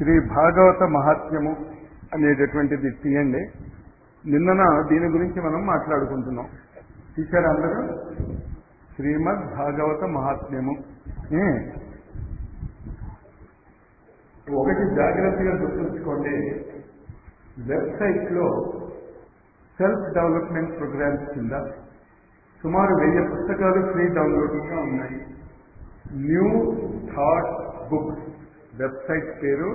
శ్రీ భాగవత మహాత్మ్యము అనేటటువంటిది తీయండి. నిన్న దీని గురించి మనం మాట్లాడుకుంటున్నాం. తీశారా అందరూ? శ్రీమద్ భాగవత మహాత్మ్యము. ఒకటి జాగ్రత్తగా గుర్తుంచుకోండి, వెబ్సైట్లో సెల్ఫ్ డెవలప్మెంట్ ప్రోగ్రామ్స్ కింద సుమారు 1000 పుస్తకాలు ఫ్రీ డౌన్లోడ్గా ఉన్నాయి. న్యూ థాట్ బుక్స్ వెబ్సైట్ పేరు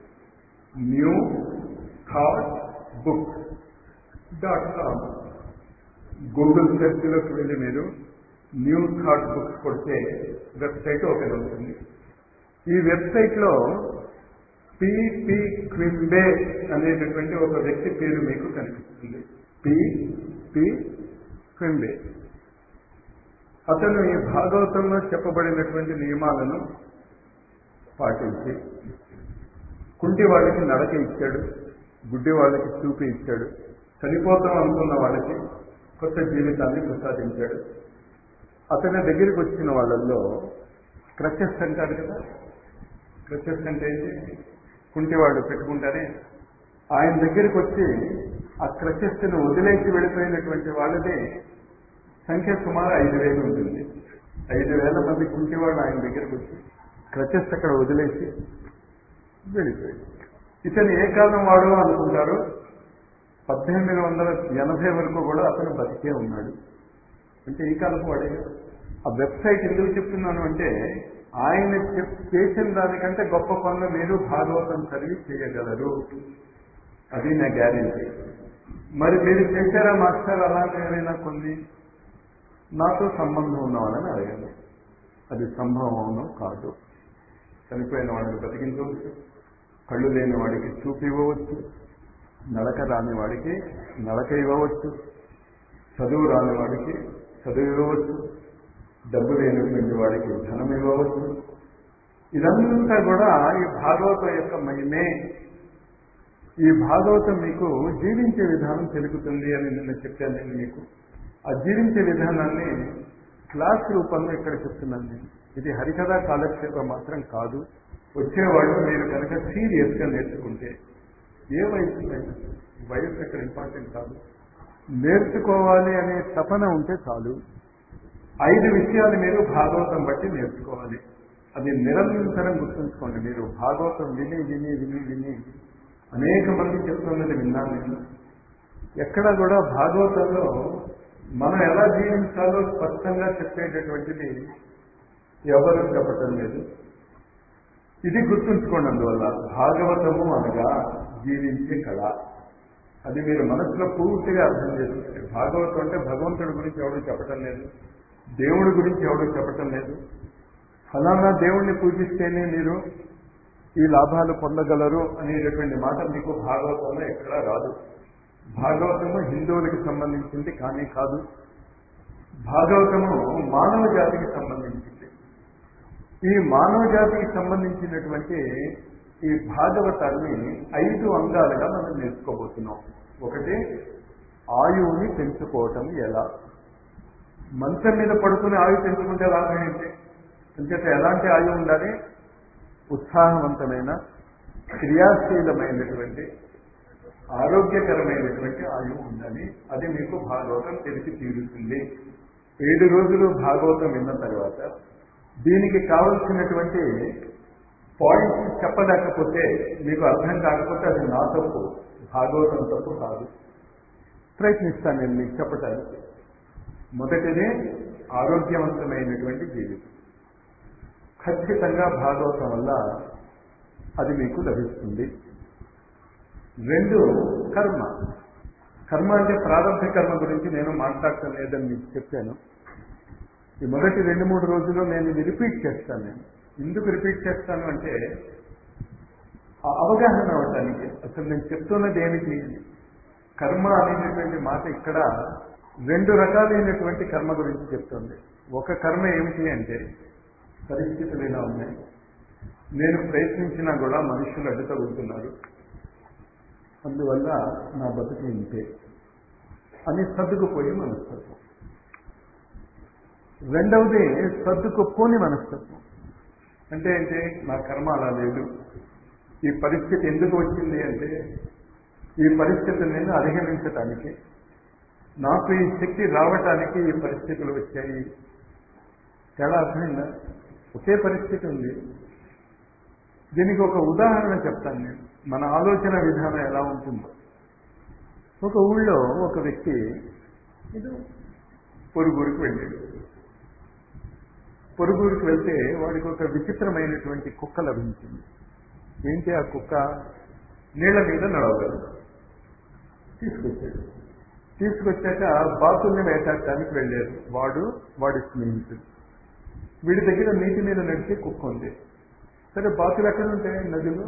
newthoughtbooks.com. గూగుల్ సెర్చ్లోకి వెళ్ళి మీరు న్యూ థాట్ బుక్స్ కొడితే వెబ్సైట్ ఓపెన్ అవుతుంది. ఈ వెబ్సైట్లో పిపి క్వింబే అనేటటువంటి ఒక వ్యక్తి పేరు మీకు కనిపిస్తుంది. P P Quimby. అతను ఈ భాగవతంలో చెప్పబడినటువంటి నియమాలను పాటించి కుంటి వాళ్ళకి నడక ఇచ్చాడు, గుడ్డి వాళ్ళకి చూపు ఇచ్చాడు, చనిపోతాం అనుకున్న వాళ్ళకి కొత్త జీవితాన్ని ప్రసాదించాడు. అతని దగ్గరికి వచ్చిన వాళ్ళల్లో క్రచెస్ అంటారు కదా, క్రచెస్ అంటే ఏంటి? కుంటి వాళ్ళు పెట్టుకుంటారే. ఆయన దగ్గరికి వచ్చి ఆ క్రచెస్ని వదిలేసి వెళ్ళిపోయినటువంటి వాళ్ళది సంఖ్య సుమారు 5000 ఉంటుంది. 5000 మంది కుంటి వాళ్ళు ఆయన దగ్గరికి వచ్చి క్రచెస్ అక్కడ వదిలేసి వెళ్ళిపోయాడు. ఇతను ఏ కాలం వాడు అనుకుంటారు, 1880 వరకు కూడా అతను బతికే ఉన్నాడు. అంటే ఈ కాలం వాడే. ఆ వెబ్సైట్ ఎందుకు చెప్తున్నాను అంటే, ఆయన చేసిన దానికంటే గొప్ప పనులు మీరు భాగవతం చదివి చేయగలరు, అది నా గ్యారెంటీ. మరి మీరు చేశారా మాస్టర్? అలాంటి ఏమైనా కొన్ని నాతో సంబంధం ఉన్నవాళ్ళని అడగండి. అది సంభవం కాదు. చనిపోయిన వాడిని బతికించవచ్చు, కళ్ళు లేని వాడికి చూపు ఇవ్వవచ్చు, నడక రాని వాడికి నడక ఇవ్వవచ్చు, చదువు రాని వాడికి చదువు ఇవ్వవచ్చు, డబ్బు లేనటువంటి వాడికి ధనం ఇవ్వవచ్చు. ఇదంతా కూడా ఈ భాగవతం యొక్క మహిమే. ఈ భాగవతం మీకు జీవించే విధానం తెలుపుతుంది అని నిన్న చెప్పాను నేను మీకు. ఆ జీవించే విధానాన్ని క్లాస్ రూపంలో ఇక్కడ చెప్తున్నాను నేను. ఇది హరికథా కాలక్షేపం మాత్రం కాదు. వచ్చేవాళ్ళు మీరు కనుక సీరియస్గా నేర్చుకుంటే, ఏ వయసు వయసు ఇక్కడ ఇంపార్టెంట్ కాదు, నేర్చుకోవాలి అనే తపన ఉంటే చాలు. 5 విషయాలు మీరు భాగవతం బట్టి నేర్చుకోవాలి. అది నిరంతరం గుర్తుంచుకోండి. మీరు భాగవతం విని విని విని విని అనేక మంది చెప్తున్నది విన్నాను నేను. ఎక్కడ కూడా భాగవతంలో మనం ఎలా జీవించాలో స్పష్టంగా చెప్పేటటువంటిది ఎవరు చెప్పటం లేదు. ఇది గుర్తుంచుకోండి. అందువల్ల భాగవతము అనగా జీవించే కళ. అది మీరు మనసులో పూర్తిగా అర్థం చేసుకుంటే, భాగవతం అంటే భగవంతుడి గురించి ఎవరు చెప్పటం లేదు, దేవుడి గురించి ఎవరు చెప్పటం లేదు. ఫలానా దేవుణ్ణి పూజిస్తేనే మీరు ఈ లాభాలు పొందగలరు అనేటటువంటి మాట మీకు భాగవతంలో ఎక్కడా రాదు. భాగవతము హిందువులకి సంబంధించింది కానీ కాదు. భాగవతము మానవ జాతికి సంబంధించింది. ఈ మానవ జాతికి సంబంధించినటువంటి ఈ భాగవతాన్ని 5 అంగాలుగా మనం నేర్చుకోబోతున్నాం. ఒకటి, ఆయువుని పెంచుకోవటం ఎలా. మంచం మీద పడుకుని ఆయువు పెంచుకుంటే లాభం ఏంటి? అంచేత ఎలాంటి ఆయువు ఉండాలి? ఉత్సాహవంతమైన, క్రియాశీలమైనటువంటి, ఆరోగ్యకరమైనటువంటి ఆయువు ఉండాలి. అది మీకు భాగవతం తెలిసి తీరుతుంది. 7 రోజులు భాగవతం విన్న తర్వాత దీనికి కావలసినటువంటి పాయింట్స్ చెప్పలేకపోతే, మీకు అర్థం కాకపోతే అది నా తప్పు, భాగవతం తప్పు కాదు. ప్రయత్నిస్తాను నేను మీకు చెప్పటానికి. మొదటిది ఆరోగ్యవంతమైనటువంటి జీవితం. ఖచ్చితంగా భాగవతం వల్ల అది మీకు లభిస్తుంది. 2, కర్మ. కర్మ అంటే ప్రారంభ కర్మ గురించి నేను మాట్లాడటం లేదని మీకు చెప్పాను. ఈ మొదటి 2-3 రోజుల్లో నేను ఇది రిపీట్ చేస్తాను. నేను ఎందుకు రిపీట్ చేస్తాను అంటే, ఆ అవగాహన అవటానికి. అసలు నేను చెప్తున్నది ఏమిటి? కర్మ అనేటటువంటి మాట ఇక్కడ 2 రకాలైనటువంటి కర్మ గురించి చెప్తుంది. ఒక కర్మ ఏమిటి అంటే, పరిస్థితులు ఇలా ఉన్నాయి, నేను ప్రయత్నించినా కూడా మనుషులు అడ్డు తగులుతున్నారు, అందువల్ల నా బతుకు ఇంతే అని సర్దుకుపోయే మనస్తత్వం. రెండవది సర్దుకుపోని మనస్తత్వం. అంటే ఏంటి? నా కర్మ అలా లేదు, ఈ పరిస్థితి ఎందుకు వచ్చింది అంటే ఈ పరిస్థితిని నేను అధిగమించటానికి, నాకు ఈ శక్తి రావటానికి ఈ పరిస్థితులు వచ్చాయి. తేడా అర్థమైందా? ఒకే పరిస్థితి ఉంది. దీనికి ఒక ఉదాహరణ చెప్తాను నేను, మన ఆలోచన విధానం ఎలా ఉంటుందో. ఒక ఊళ్ళో ఒక వ్యక్తి ఇది పొరుగురికి వెళ్ళాడు. పొరుగురికి వెళ్తే వాడికి ఒక విచిత్రమైనటువంటి కుక్క లభించింది. ఏంటి ఆ కుక్క? నీళ్ల మీద నడవగలదు. తీసుకొచ్చాక బాతుల్ని వేటాడటానికి వెళ్ళారు వాడి స్నేహితుడు. వీడి దగ్గర నీటి మీద నడిచే కుక్క ఉంది. సరే, బాతులు ఎక్కడ ఉంటాయి? నదిలో,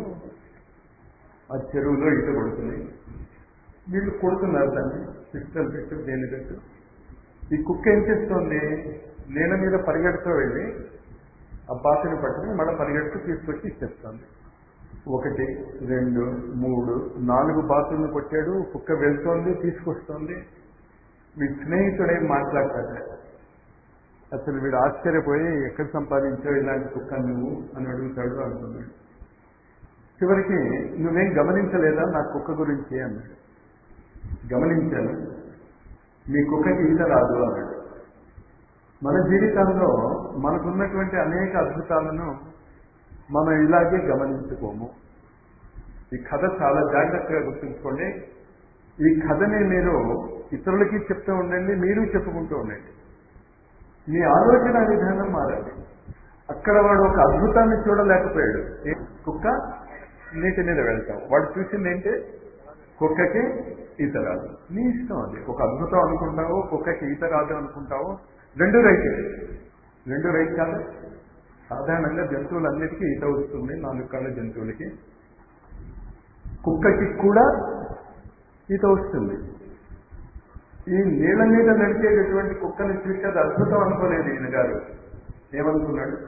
ఆ చెరువులో ఈత కొడుతున్నాయి. వీళ్ళు కొడుతున్నారు దాన్ని, పిస్టల్ పెట్టు దేని పెట్టు. ఈ కుక్క ఏం చేస్తోంది? నీళ్ళ మీద పరిగెడుతూ వెళ్ళి ఆ బాతుని పట్టుకుని మళ్ళీ పరిగెడుతూ తీసుకొచ్చి ఇచ్చేస్తుంది. 1, 2, 3, 4 బాతులను కొట్టాడు. కుక్క వెళ్తోంది, తీసుకొస్తోంది. వీడి స్నేహితుడేం మాట్లాడతాడు. అసలు వీడు ఆశ్చర్యపోయి, ఎక్కడ సంపాదించావు ఇలాంటి కుక్క నువ్వు అని అడుగుతాడు అంటున్నాడు. చివరికి, నువ్వేం గమనించలేదా నా కుక్క గురించి అన్నాడు. గమనించాను, మీ కుక్కకి ఈత రాదు అన్నాడు. మన జీవితంలో మనకున్నటువంటి అనేక అద్భుతాలను మనం ఇలాగే గమనించుకోము. ఈ కథ చాలా జాగ్రత్తగా గుర్తుంచుకోండి. ఈ కథని మీరు ఇతరులకి చెప్తూ ఉండండి, మీరు చెప్పుకుంటూ ఉండండి. మీ ఆలోచన విధానం మారాలి. అక్కడ వాడు ఒక అద్భుతాన్ని చూడలేకపోయాడు. కుక్క నీటి మీద వెళ్తాం, వాడు చూసింది ఏంటి? కుక్కకి ఈత రాదు. నీ ఇష్టం అది. ఒక అద్భుతం అనుకుంటావో, కుక్కకి ఈత రాదు అనుకుంటావో, రెండు రైట్ కాదు. సాధారణంగా జంతువులన్నిటికీ ఈత వస్తుంది, 4 కాళ్ళ జంతువులకి. కుక్కకి కూడా ఈత వస్తుంది. ఈ నీళ్ళ మీద నడిచేటటువంటి కుక్కని చూసి అది అద్భుతం అనుకోలేదు ఈయన గారు. ఏమనుకున్నాడు?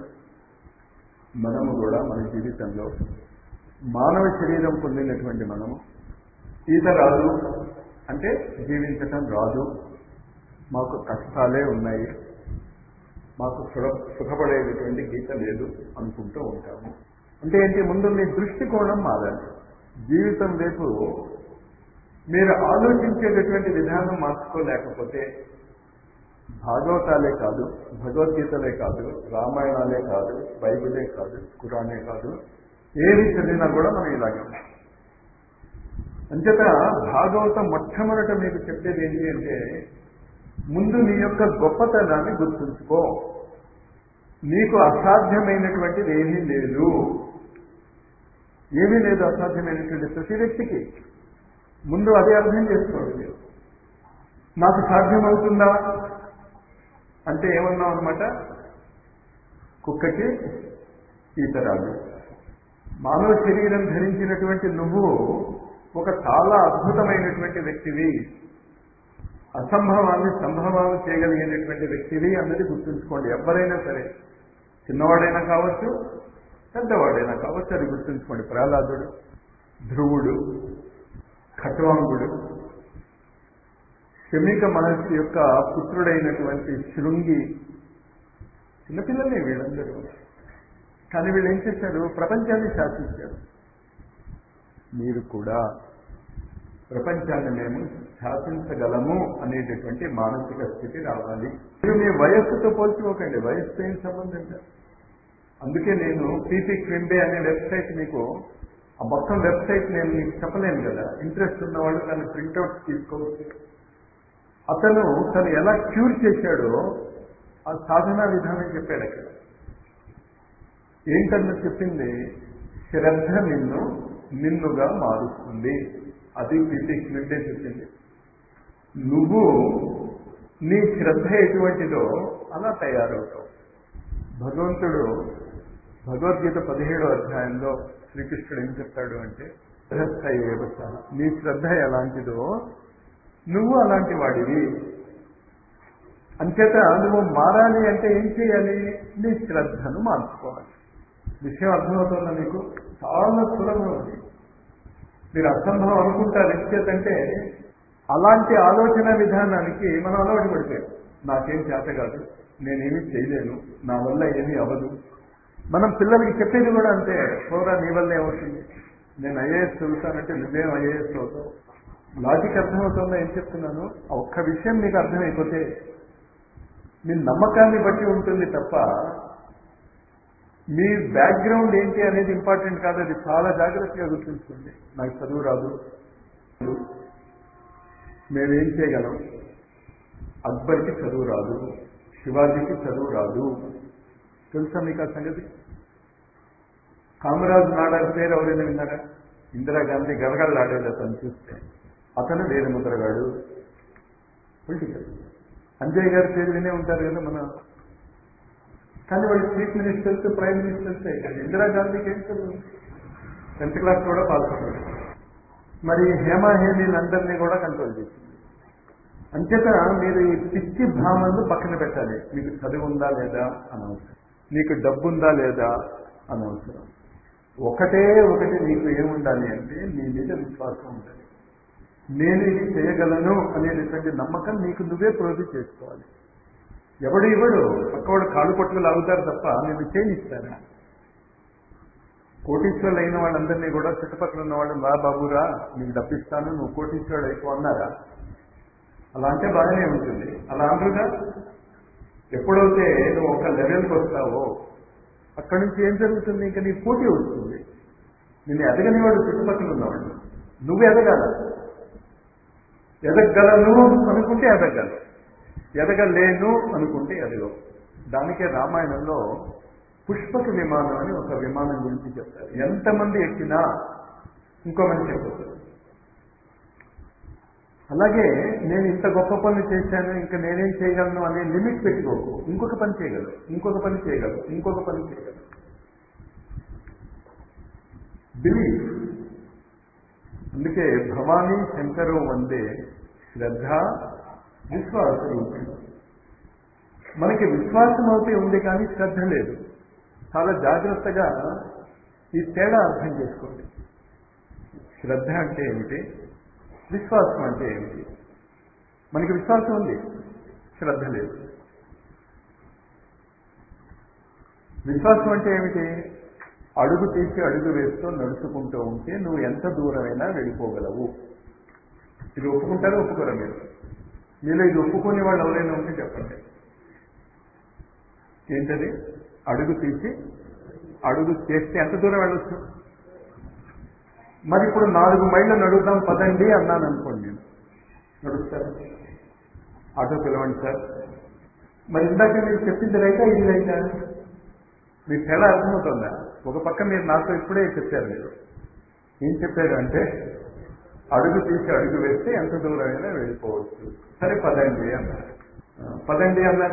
మనము కూడా మన జీవితంలో మానవ శరీరం పొందినటువంటి మనము ఈత రాదు అంటే జీవించటం రాదు, మాకు కష్టాలే ఉన్నాయి, మాకు సుఖపడేటటువంటి గీత లేదు అనుకుంటూ ఉంటాము. అంటే ఏంటి? ముందు మీ దృష్టికోణం మారాలి. జీవితం వైపు మీరు ఆలోచించేటటువంటి విధానం మార్చుకోలేకపోతే భాగవతాలే కాదు, భగవద్గీతలే కాదు, రామాయణాలే కాదు, బైబిలే కాదు, ఖురానే కాదు, ఏది చదివినా కూడా మనం ఇలాగే ఉన్నాం. అంచేత భాగవతం మొట్టమొదట మీకు చెప్పేది ఏంటి అంటే, ముందు నీ యొక్క గొప్పతనాన్ని గుర్తుంచుకో. నీకు అసాధ్యమైనటువంటిది ఏమీ లేదు. ఏమీ లేదు అసాధ్యమైనటువంటి ప్రతి వ్యక్తికి. ముందు అదే అర్థం చేసుకోండి మీరు. నాకు సాధ్యమవుతుందా అంటే ఏమన్నాం అనమాట? కుక్కకి ఈత రాదు. మానవ శరీరం ధరించినటువంటి నువ్వు ఒక చాలా అద్భుతమైనటువంటి వ్యక్తివి, అసంభవాన్ని సంభవాలు చేయగలిగినటువంటి వ్యక్తివి అన్నది గుర్తుంచుకోండి. ఎవరైనా సరే, చిన్నవాడైనా కావచ్చు, పెద్దవాడైనా కావచ్చు, అది గుర్తుంచుకోండి. ప్రహ్లాదుడు, ధ్రువుడు, ఖట్వాంగుడు, శమీక మహర్షి యొక్క పుత్రుడైనటువంటి శృంగి, చిన్నపిల్లలే వీళ్ళందరూ. కానీ వీళ్ళు ఏం చేశారు? ప్రపంచాన్ని శాసించారు. మీరు కూడా ప్రపంచాన్ని మేము శాసించగలము అనేటటువంటి మానసిక స్థితి రావాలి. మీరు మీ వయస్సుతో పోల్చుకోకండి, వయస్సుతో ఏం సంబంధం లేదు. అందుకే నేను పీపీ క్వింబే అనే వెబ్సైట్, మీకు ఆ మొత్తం వెబ్సైట్ నేను మీకు చెప్పలేను కదా. ఇంట్రెస్ట్ ఉన్నవాళ్ళు దాన్ని ప్రింట్అవుట్స్ తీసుకోవచ్చు. అతను తను ఎలా క్యూర్ చేశాడో ఆ సాధనా విధానం చెప్పాడు అక్కడ. ఏంటన్నా చెప్పింది? శ్రద్ధ నిన్నుగా మారుస్తుంది. అది పీపీ క్వింబే చెప్పింది. నువ్వు నీ శ్రద్ధ ఎటువంటిదో అలా తయారవుతావు. భగవంతుడు భగవద్గీత 17వ అధ్యాయంలో శ్రీకృష్ణుడు ఏం చెప్తాడు అంటే, నీ శ్రద్ధ ఎలాంటిదో నువ్వు అలాంటి వాడివి. అంచేత నువ్వు మారాలి అంటే ఏం చేయాలి? నీ శ్రద్ధను మార్చుకోవాలి. విషయం అర్థమవుతుందా మీకు? చాలా సులభం అది. మీరు అసంభవం అనుకుంటారు. ఎంచేతంటే అలాంటి ఆలోచన విధానానికి మనం అలవాటు పడిపోయాం. నాకేం చేత కాదు, నేనేమీ చేయలేను, నా వల్ల ఏమీ అవ్వదు. మనం పిల్లలకి చెప్పేది కూడా అంతే, పోరా నీ వల్ల ఏమవుతుంది, నేను ఐఏఎస్ చదువుతానంటే నువ్వేం ఐఏఎస్ అవుతావు. లాజిక్ అర్థమవుతుందా ఏం చెప్తున్నాను? ఆ ఒక్క విషయం మీకు అర్థమైపోతే మీ నమ్మకాన్ని బట్టి ఉంటుంది తప్ప మీ బ్యాక్గ్రౌండ్ ఏంటి అనేది ఇంపార్టెంట్ కాదు. అది చాలా జాగ్రత్తగా గుర్తుంచుకోండి. నాకు చదువు రాదు, మేమేం చేయగలం? అక్బర్కి చదువు రాదు, శివాజీకి చదువు రాదు. తెలుసా మీకు ఆ సంగతి? కామరాజ్ నాడార్ పేరు ఎవరైనా విన్నారా? ఇందిరాగాంధీ గడగడలాడేది అతను చూస్తే. అతను వేరు ముద్రగాడు, పొలిటికల్. అంజయ్ గారి పేరు వినే ఉంటారు కదా మన. కానీ వాళ్ళు చీఫ్ మినిస్టర్స్, ప్రైమ్ మినిస్టర్స్ అయ్యారు. ఇందిరాగాంధీకి ఏం చదువు? 10th క్లాస్ కూడా పాస్ అవ్వదు. మరి హేమీని అందరినీ కూడా కంట్రోల్ చేసింది. అంచేత మీరు ఈ పిచ్చి భావనలు పక్కన పెట్టాలి. మీకు చదువు ఉందా లేదా అనవసరం, నీకు డబ్బు ఉందా లేదా అనవసరం. ఒకటే ఒకటి నీకు ఏముండాలి అంటే నీ మీద విశ్వాసం ఉండాలి. నేను ఇది చేయగలను అనేటువంటి నమ్మకం నీకు నువ్వే ప్రోధి చేసుకోవాలి. ఎవడు ఇవ్వడు, పక్కవాడు కాళ్ళు పట్టుకు లాగుతారు తప్ప నేను చేయనిస్తాను. కోటీశ్వరులు అయిన వాళ్ళందరినీ కూడా చుట్టుపక్కల ఉన్న వాళ్ళు రా బాబురా నీకు డబ్బిస్తాను, నువ్వు కోటీశ్వరుడు అయిపో అన్నారా? అలా అంటే బాగానే ఉంటుంది. అలా అనరుగా. ఎప్పుడైతే నువ్వు ఒక లెవెల్కి వస్తావో అక్కడి నుంచి ఏం జరుగుతుంది? ఇంకా నీ పోటీ వస్తుంది. నేను ఎదగని వాడు చుట్టుపక్కల ఉన్నవాడు. నువ్వు ఎదగాల. ఎదగలను అనుకుంటే ఎదగలను, ఎదగలేను అనుకుంటే ఎదగవు. దానికే రామాయణంలో పుష్పక విమానం అని ఒక విమానం గురించి చెప్తారు. ఎంతమంది ఎక్కినా ఇంకో మనిషి అయిపోతారు. అలాగే నేను ఇంత గొప్ప పనులు చేశాను, ఇంకా నేనేం చేయగలను అనే లిమిట్ పెట్టుకోకు. ఇంకొక పని చేయగలరు, ఇంకొక పని చేయగలరు, ఇంకొక పని చేయగలరు. బిలీఫ్. అందుకే భవానీ శంకరు వందే శ్రద్ధ విశ్వాసం. మనకి విశ్వాసం అయితే ఉంది కానీ శ్రద్ధ లేదు. చాలా జాగ్రత్తగా ఈ తేడా అర్థం చేసుకోండి. శ్రద్ధ అంటే ఏమిటి, విశ్వాసం అంటే ఏమిటి? మనకి విశ్వాసం ఉంది, శ్రద్ధ లేదు. విశ్వాసం అంటే ఏమిటి? అడుగు తీసి అడుగు వేస్తూ నడుచుకుంటూ ఉంటే నువ్వు ఎంత దూరమైనా వెళ్ళిపోగలవు. ఇది ఒప్పుకుంటారో ఒప్పుకోరా మీరు? మీలో ఇది ఒప్పుకునే వాళ్ళు ఎవరైనా ఉంటే చెప్పండి. ఏంటది? అడుగు తీసి అడుగు చేస్తే ఎంత దూరం వెళ్ళొచ్చు? మరి ఇప్పుడు 4 మైళ్ళు నడుద్దాం పదండి అన్నాను అనుకోండి, నేను నడుస్తాను. ఆటో పిలవండి సార్. మరి ఇందాక మీరు చెప్పింది రైటా ఇది రైటా? మీకు తేడా అర్థమవుతుందా? ఒక పక్క మీరు నాతో ఇప్పుడే చెప్పారు. మీరు ఏం చెప్పారు అంటే అడుగు తీసి అడుగు వేస్తే ఎంత దూరమైనా వెళ్ళిపోవచ్చు. సరే పదండి అన్నారు. పదండి అన్నాక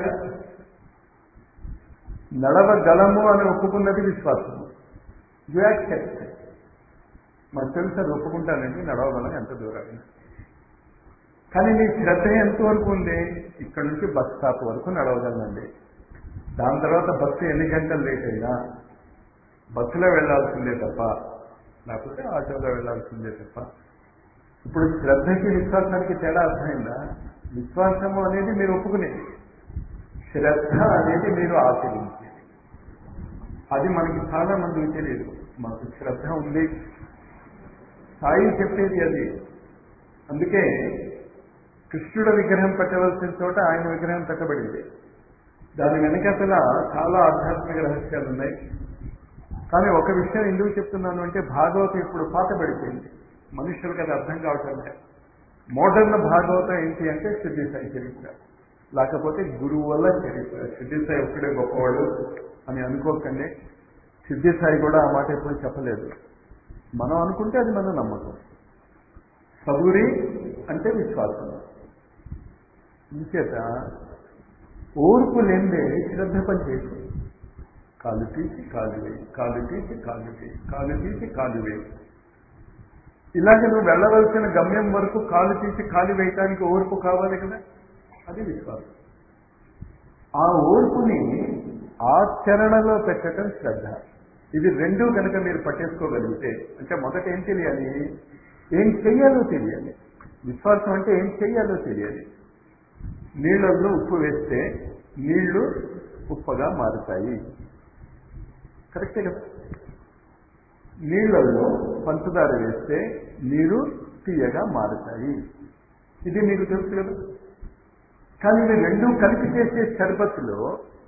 నడవగలము అని ఒప్పుకున్నది విశ్వాసం. You accept. మాకు తెలుసు అది ఒప్పుకుంటానండి, నడవగలం ఎంత దూరమైనా. కానీ మీ శ్రద్ధ ఎంతవరకు ఉంది? ఇక్కడ నుంచి బస్ స్టాప్ వరకు నడవగలండి. దాని తర్వాత బస్సు ఎన్ని గంటలు లేట్ అయినా బస్సులో వెళ్లాల్సిందే తప్ప, లేకపోతే ఆటోలో వెళ్లాల్సిందే తప్ప. ఇప్పుడు శ్రద్ధకి విశ్వాసానికి తేడా అర్థమైందా? విశ్వాసము అనేది మీరు ఒప్పుకునేది, శ్రద్ధ అనేది మీరు ఆచరించేది. అది మనకి చాలా మందికి తెలియదు. మాకు శ్రద్ధ ఉంది, సాయి చెప్పేది అది. అందుకే కృష్ణుడు విగ్రహం పెట్టవలసిన చోట ఆయన విగ్రహం పెట్టబడింది. దాని వెనకతల చాలా ఆధ్యాత్మిక రహస్యాలు ఉన్నాయి. కానీ ఒక విషయం ఎందుకు చెప్తున్నాను అంటే భాగవతం ఇప్పుడు పాతబడిపోయింది, మనుషులకు అది అర్థం కావటం లేదు. మోడర్న్ భాగవతం ఏంటి అంటే సిద్ధి సాయి చరిత్ర, లేకపోతే గురువు వల్ల చరిత్ర. సిద్ధి సాయి ఒక్కడే గొప్పవాడు అని అనుకోకండి. సిద్ధి సాయి కూడా ఆ మాట ఎప్పుడు చెప్పలేదు. మనం అనుకుంటే అది మన నమ్మకం. సబూరి అంటే విశ్వాసం. ఇంచేత ఓర్పు లేదే శ్రద్ధ పని చేసి కాలు తీసి కాలు వేయి, కాలు తీసి కాలు వేయి, కాలు తీసి కాలు వేయి. ఇలాగే నువ్వు వెళ్ళవలసిన గమ్యం వరకు కాలు తీసి కాలు వేయటానికి ఓర్పు కావాలి కదా, అది విశ్వాసం. ఆ ఓర్పుని ఆచరణలో పెట్టడం శ్రద్ధ. ఇది రెండూ కనుక మీరు పట్టేసుకోగలిగితే, అంటే మొదట ఏం తెలియాలి? ఏం చెయ్యాలో తెలియాలి. విశ్వాసం అంటే ఏం చెయ్యాలో తెలియాలి. నీళ్ళల్లో ఉప్పు వేస్తే నీళ్లు ఉప్పగా మారుతాయి, కరెక్టే కదా? నీళ్ళల్లో పంచదార వేస్తే నీరు తీయగా మారుతాయి. ఇది మీకు తెలుసు కదా. కానీ మీరు రెండూ కలిపి చేసే షర్బత్తులో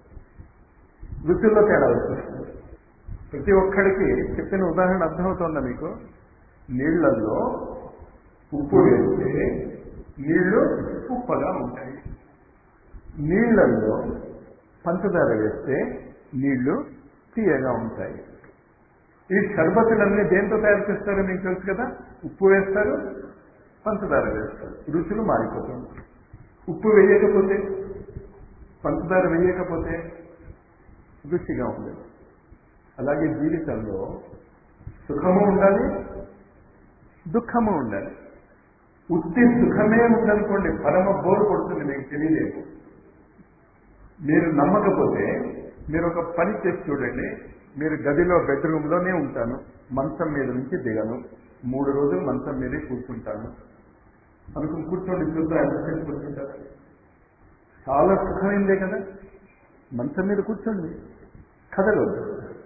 రుచుల్లో తేడా వస్తుంది. ప్రతి ఒక్కడికి చెప్పిన ఉదాహరణ అర్థమవుతుందా మీకు? నీళ్లలో ఉప్పు వేస్తే నీళ్లు ఉప్పగా ఉంటాయి, నీళ్లలో పంచదార వేస్తే నీళ్లు తీయగా ఉంటాయి. ఈ షర్బతులన్నీ దేంతో తయారు చేస్తారో మీకు తెలుసు కదా. ఉప్పు వేస్తారు, పంచదార వేస్తారు, రుచులు మారిపోతుంది. ఉప్పు వేయకపోతే, పంచదార వేయకపోతే రుచిగా ఉండదు. అలాగే జీవితంలో సుఖము ఉండాలి, దుఃఖము ఉండాలి. ఉత్తి సుఖమే ఉందనుకోండి, పరమ బోరు కొడుతుంది, మీకు తెలియలేదు. మీరు నమ్మకపోతే మీరు ఒక పని చేసి చూడండి. మీరు గదిలో బెడ్రూమ్లోనే ఉంటాను, మంచం మీద నుంచి దిగను, 3 రోజులు మంచం మీదే కూర్చుంటాను అనుకుని కూర్చోండి. చూద్దాం ఎంతసేపు కూర్చుంటారు. చాలా సుఖమైందే కదా. మంచం మీద కూర్చోండి, కదలొద్దు,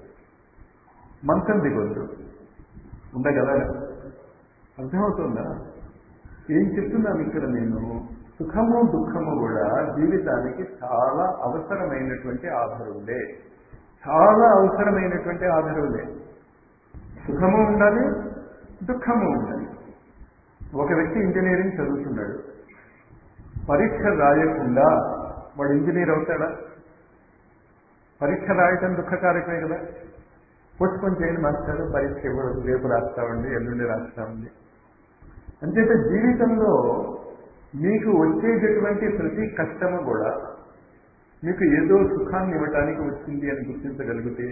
మంచం దిగొద్దు, ఉండగలరా? అర్థమవుతుందా ఏం చెప్తున్నాను ఇక్కడ నేను? సుఖము దుఃఖము కూడా జీవితానికి చాలా అవసరమైనటువంటి ఆధారులే, చాలా అవసరమైనటువంటి ఆధారులే. సుఖము ఉండాలి, దుఃఖము ఉండాలి. ఒక వ్యక్తి ఇంజనీరింగ్ చదువుతున్నాడు, పరీక్ష రాయకుండా వాడు ఇంజనీర్ అవుతాడా? పరీక్ష రాయటం దుఃఖకారకమే కదా. పోస్ట్పోన్ చేయండి మాస్టారు, పరీక్ష ఇవ్వడం, రేపు రాస్తామండి, ఎల్లుండి రాస్తామండి. అంచేత జీవితంలో మీకు వచ్చేటటువంటి ప్రతి కష్టము కూడా మీకు ఏదో సుఖాన్ని ఇవ్వటానికి వచ్చింది అని గుర్తించగలిగితే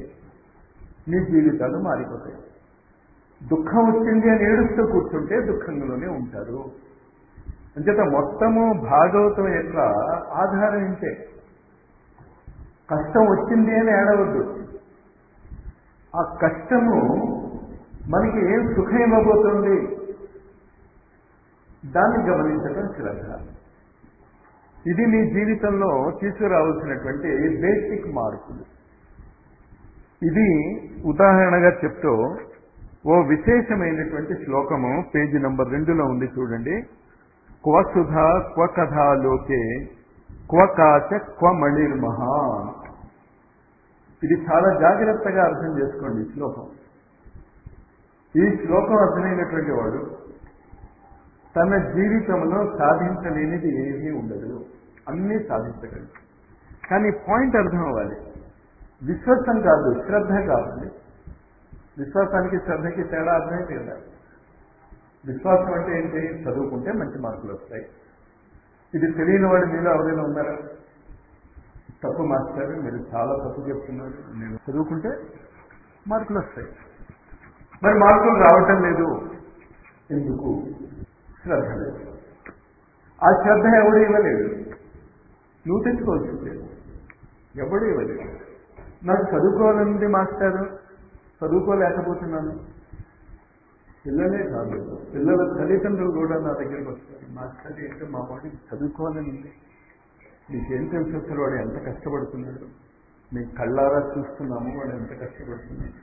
మీ జీవితాలు మారిపోతాయి. దుఃఖం వచ్చింది అని ఏడుస్తూ కూర్చుంటే దుఃఖంలోనే ఉంటారు. అంచేత మొత్తము భాగవతం యొక్క ఆధారం ఇంతే. కష్టం వచ్చింది అని ఏడవద్దు. ఆ కష్టము మనకి ఏం సుఖం ఇవ్వబోతుంది దాన్ని గమనించడం శ్రద్ధ. ఇది మీ జీవితంలో తీసుకురావాల్సినటువంటి బేసిక్ మార్పులు. ఇది ఉదాహరణగా చెప్తూ ఓ విశేషమైనటువంటి శ్లోకము పేజీ నంబర్ 2లో ఉంది చూడండి. క్వ సుధా క్వ కథా లోకే క్వ కాచ క్వ మణిర్మహాన్. ఇది చాలా జాగ్రత్తగా అర్థం చేసుకోండి ఈ శ్లోకం. ఈ శ్లోకం అర్థమైనటువంటి వాడు తన జీవితంలో సాధించలేనిది ఏమీ ఉండదు, అన్నీ సాధించగలడు. కానీ పాయింట్ అర్థం అవ్వాలి. విశ్వాసం కాదు, శ్రద్ధ కావాలి. విశ్వాసానికి శ్రద్ధకి తేడా అర్థమైంది కదా. విశ్వాసం అంటే ఏంటి? చదువుకుంటే మంచి మార్కులు వస్తాయి. ఇది తెలియని వాడు మీలో ఎవరైనా ఉన్నారా? తప్పు మాస్టర్, మీరు చాలా తప్పు చెప్తున్నారు, నేను చదువుకుంటే మార్కులు వస్తాయి. మరి మార్కులు రావటం లేదు ఎందుకు? శ్రద్ధ లేదు. ఆ శ్రద్ధ ఎవడు ఇవ్వలేదు, నువ్వు తెచ్చుకోవాల్సిందే. ఎవడు ఇవ్వలేదు. నాకు చదువుకోవాలనుంది మాస్టారు, చదువుకోలేకపోతున్నాను. పిల్లలే కాదు, పిల్లల తల్లిదండ్రులు కూడా నా దగ్గరికి వస్తారు. మాస్టర్ ఏంటో మా వాడికి చదువుకోవాలని ఉంది, నీకేం తెలుసు అసలు వాడు ఎంత కష్టపడుతున్నాడు, మేము కళ్ళారా చూస్తున్నాము వాడు ఎంత కష్టపడుతున్నాడు.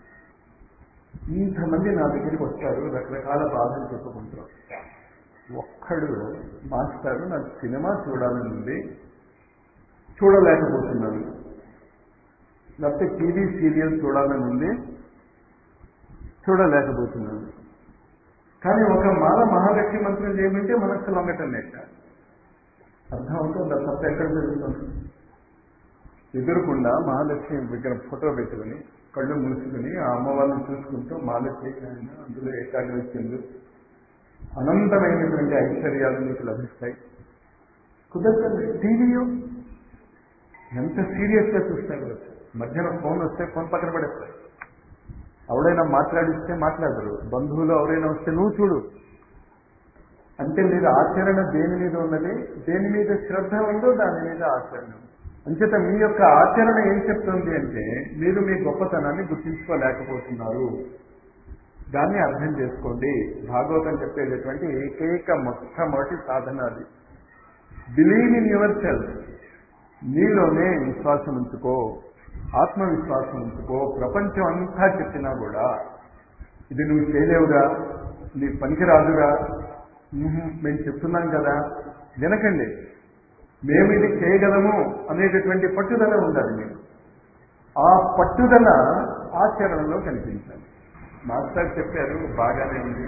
ఇంతమంది నా దగ్గరికి వస్తారు, రకరకాల బాధలు చెప్పుకుంటారు. ఒక్కడు మాస్టారు నాకు సినిమా చూడాలని ఉంది, చూడలేకపోతున్నాను, లేకపోతే టీవీ సీరియల్ చూడాలని ఉంది, చూడలేకపోతున్నాను. కానీ ఒక మహాలక్ష్మి మంత్రం చేయమంటే మనస్సు లొంగటం లేక. అర్థం అవుతుందా తప్ప ఎక్కడ జరుగుతుంది? ఎదురుకుండా మహాలక్ష్మి దగ్గర ఫోటో పెట్టుకుని కళ్ళు మూసుకుని ఆ అమ్మవారిని చూసుకుంటూ మాలక్ష్మి అందులో ఏకాగ్రత అనంతమైనటువంటి ఐశ్వర్యాలు మీకు లభిస్తాయి. కుదరదు. టీవీయో ఎంత సీరియస్గా చూస్తారు. మధ్యన ఫోన్ వస్తే ఫోన్ పక్కన పడేస్తారు. ఎవడైనా మాట్లాడిస్తే మాట్లాడరు, బంధువులు ఎవరైనా వస్తే నువ్వు చూడు. అంటే మీరు ఆచరణ దేని మీద ఉన్నది, దేని మీద శ్రద్ధ ఉందో దాని మీద ఆచరణ. అంచేత మీ యొక్క ఆచరణ ఏం చెప్తుంది అంటే మీరు మీ గొప్పతనాన్ని గుర్తించుకోలేకపోతున్నారు. దాన్ని అర్థం చేసుకోండి. భాగవతం చెప్పేటటువంటి ఏకైక మొట్టమొదటి సాధన అది. Believe in yourself. నీలోనే విశ్వాసం ఉంచుకో, ఆత్మవిశ్వాసం ఉంచుకో. ప్రపంచం అంతా చెప్పినా కూడా ఇది నువ్వు చేయలేవురా, నీ పనికి రాదురా, మేము చెప్తున్నాం కదా, వినకండి. మేము ఇది చేయగలము అనేటటువంటి పట్టుదల ఉండాలి మీకు. ఆ పట్టుదల ఆచరణలో కనిపించాలి. మాస్టర్ చెప్పారు, బాగానే ఉంది,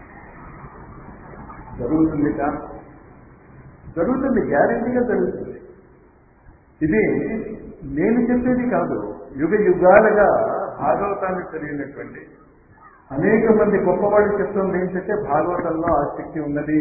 జరుగుతుందిట, జరుగుతుంది, గ్యారెంటీగా జరుగుతుంది. ఇది నేను చెప్పేది కాదు, యుగ యుగాలుగా భాగవతాన్ని చదివినటువంటి అనేక మంది గొప్పవాళ్ళు చెప్తుంది ఏంటంటే భాగవతంలో ఆ శక్తి ఉన్నది.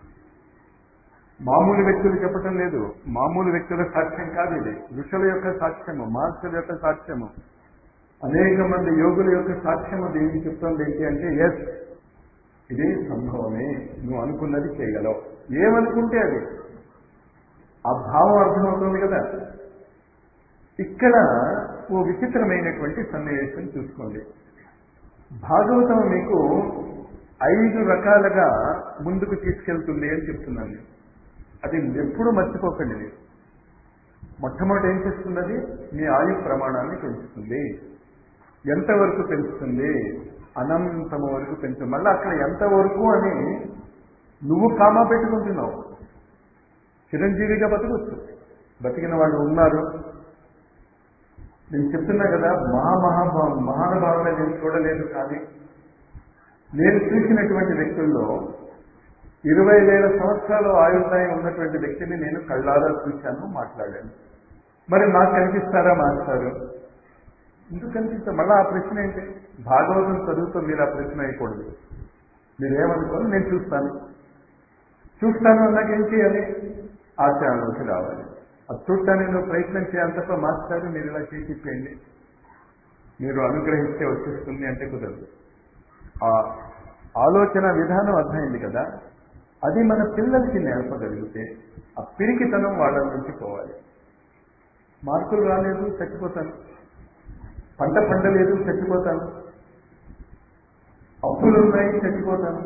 మామూలు వ్యక్తులు చెప్పటం లేదు, మామూలు వ్యక్తుల సాక్ష్యం కాదు ఇది, ఋషుల యొక్క సాక్ష్యము, మహర్షుల యొక్క సాక్ష్యము, అనేక మంది యోగుల యొక్క సాక్ష్యము దీనికి చెప్తుంది ఏంటి అంటే ఎస్, ఇది సంభవమే, నువ్వు అనుకున్నది చేయగలవు. ఏమనుకుంటే అది, ఆ భావం అర్థమవుతుంది కదా. ఇక్కడ ఓ విచిత్రమైనటువంటి సన్నివేశం చూసుకోండి. భాగవతం మీకు 5 రకాలుగా ముందుకు తీసుకెళ్తుంది అని చెప్తున్నాను. అది ఎప్పుడూ మర్చిపోకండి. మీరు మొట్టమొదటి ఏం చేస్తున్నది, మీ ఆయు ప్రమాణాన్ని పెంచుతుంది. ఎంతవరకు పెంచుతుంది, అనంతము వరకు పెంచుతుంది. మళ్ళీ అక్కడ ఎంతవరకు అని నువ్వు కామా పెట్టుకుంటున్నావు. చిరంజీవిగా బతకొచ్చు, బతికిన వాళ్ళు ఉన్నారు. నేను చెప్తున్నా కదా, మహానుభావులే నేను చూడలేదు, కానీ నేను చూసినటువంటి వ్యక్తుల్లో 20,000 సంవత్సరాలు ఆయుర్దాయం ఉన్నటువంటి వ్యక్తిని నేను కళ్ళారా చూశాను, మాట్లాడాను. మరి నాకు కనిపిస్తారా మాస్టారు? ఎందుకు కనిపిస్తారు? మళ్ళీ ఆ ప్రశ్న ఏంటి? భాగవతం చదువుతూ మీరు ఆ ప్రశ్న అయిపోండి. మీరేమనుకోని నేను చూస్తాను అన్నాక ఏం చేయాలి? ఆచరణలోకి రావాలి. అది చూడటానికి నువ్వు ప్రయత్నం చేయాలి తప్ప మాస్టారు మీరు ఇలా చేసి ఇచ్చేయండి, మీరు అనుగ్రహిస్తే వచ్చేస్తుంది అంటే కుదరదు. ఆ ఆలోచన విధానం అర్థమైంది కదా. అది మన పిల్లలకి నేర్పగలిగితే ఆ పిరికితనం వాళ్ళ నుంచి పోవాలి. మార్కులు రాలేదు చచ్చిపోతాను, పంట పండలేదు చచ్చిపోతాను, అప్పులున్నాయి చచ్చిపోతాను,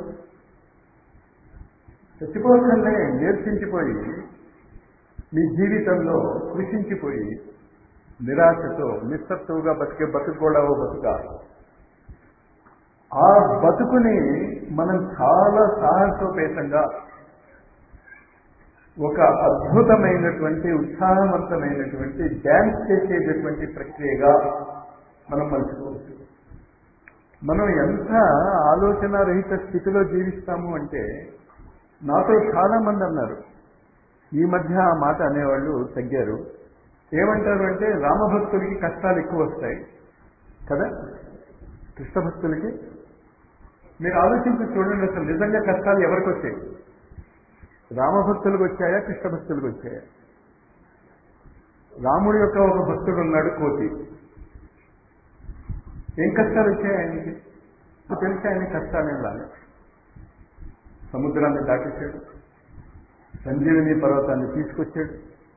చచ్చిపోతానే నేర్చించిపోయి మీ జీవితంలో కృషించిపోయి నిరాశతో నిస్సత్తువుగా బతికే బతుకు కూడా ఓ బతుక. ఆ బతుకుని మనం చాలా సాహసోపేతంగా ఒక అద్భుతమైనటువంటి ఉత్సాహవంతమైనటువంటి డ్యాన్స్ చేసేటటువంటి ప్రక్రియగా మనం మలుచుకోవచ్చు. మనం ఎంత ఆలోచన రహిత స్థితిలో జీవిస్తాము అంటే, నాతో చాలా మంది అన్నారు, ఈ మధ్య ఆ మాట అనేవాళ్ళు తగ్గారు. ఏమంటారు అంటే, రామభక్తులకి కష్టాలు ఎక్కువ వస్తాయి కదా, కృష్ణ భక్తులకి. మీరు ఆలోచించి చూడండి, అసలు నిజంగా కష్టాలు ఎవరికి వచ్చాయి? రామభక్తులకు వచ్చాయా, కృష్ణ భక్తులకు వచ్చాయా? రాముడి యొక్క ఒక భక్తుడు ఉన్నాడు, కోతి. ఏం కష్టాలు వచ్చాయి ఆయనకి? తెలిసి ఆయన కష్టాలేం రాలేదు. సముద్రాన్ని దాటించాడు, సంజీవిని పర్వతాన్ని తీసుకొచ్చాడు.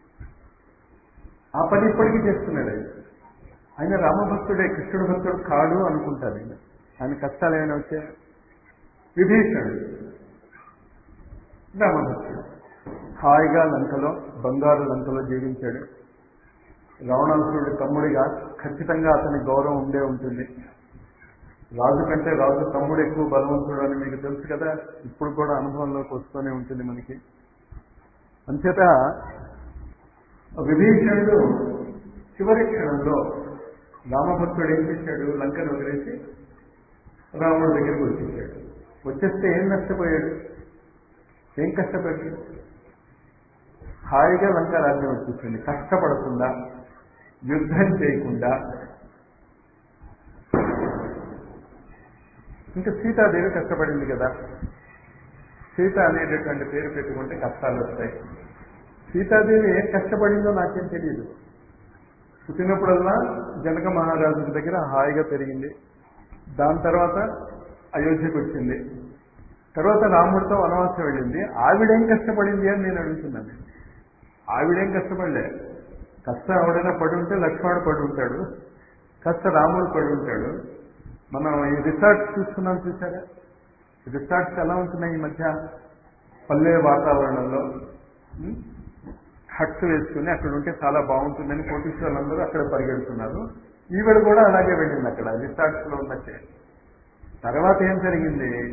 ఆ పని ఇప్పటికీ చేస్తున్నాడు ఆయన. ఆయన రామభక్తుడే, కృష్ణుడు భక్తుడు కాడు అనుకుంటారు. ఆయన కష్టాలు ఏమైనా వచ్చాయి? విభీషణుడు రామభక్తుడు, హాయిగా లంకలో, బంగారు లంకలో జీవించాడు. రావణాసురుడి తమ్ముడిగా ఖచ్చితంగా అతని గౌరవం ఉండే ఉంటుంది. రాజు కంటే రాజు తమ్ముడు ఎక్కువ బలవంతుడు అని మీకు తెలుసు కదా, ఇప్పుడు కూడా అనుభవంలోకి వస్తూనే ఉంటుంది మనకి. అంచేత విభీషణుడు చివరి క్షణంలో రామభక్తుడు ఏం చేశాడు? లంకను వదిలేసి రాముడి దగ్గరికి వచ్చేసాడు. వచ్చేస్తే ఏం నష్టపోయాడు? ఏం కష్టపడ్డాడు? హాయిగా లంక రాజ్యం వచ్చేసింది, కష్టపడకుండా, యుద్ధం చేయకుండా. ఇంకా సీతాదేవి కష్టపడింది కదా. సీత అనేటటువంటి పేరు పెట్టుకుంటే కష్టాలు వస్తాయి. సీతాదేవి ఏం కష్టపడిందో నాకేం తెలియదు. పుట్టినప్పుడల్లా జనక మహారాజు దగ్గర హాయిగా పెరిగింది. దాని తర్వాత అయోధ్యకు వచ్చింది. తర్వాత రాముడితో వనవాసం వెళ్ళింది. ఆవిడేం కష్టపడింది అని నేను అడుగుతున్నాను. ఆవిడేం కష్టపడలే. కష్టం ఎవడైనా పడి ఉంటే లక్ష్మణుడు పడి ఉంటాడు, కష్ట రాముడు పడి ఉంటాడు. మనం ఈ రిసార్ట్స్ చూస్తున్నాం, చూసారా? రిసార్ట్స్ ఎలా ఉంటున్నాయి ఈ మధ్య? పల్లె వాతావరణంలో హట్స్ వేసుకుని అక్కడ ఉంటే చాలా బాగుంటుందని కోటీశ్వరులందరూ అక్కడ పరిగెడుతున్నారు. ఈవిడ కూడా అలాగే వెళ్ళింది, అక్కడ రిసార్ట్స్ లో ఉన్నట్టే. తర్వాత ఏం జరిగింది?